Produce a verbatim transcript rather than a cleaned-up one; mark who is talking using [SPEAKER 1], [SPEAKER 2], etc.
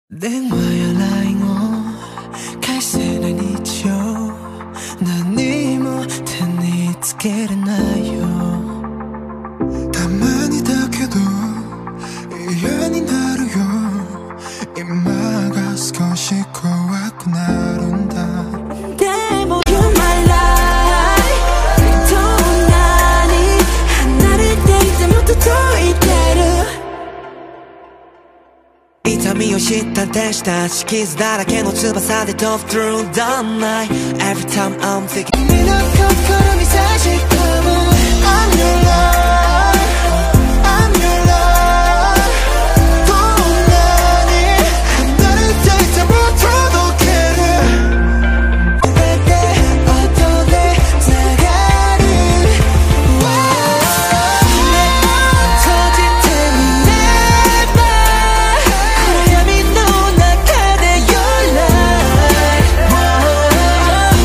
[SPEAKER 1] 電話や ライン を返せない日常何も手につけれないよ
[SPEAKER 2] たまにだけど嫌になるよ今が少し怖くなるんだ
[SPEAKER 1] でも You're my life どんなに離れていても届いてる痛みを知った弟子たち傷だらけの翼で飛ぶ Through the night Every time I'm thinking 君の心に差し込む I'm your love